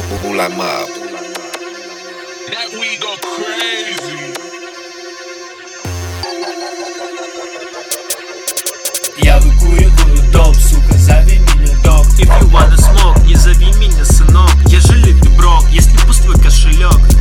Moonlight Mob. That we go crazy. Я выкуриваю доп, сука, зови меня док. If you wanna smoke, не зови меня сынок. Я же лютый брок, если пуст твой кошелек.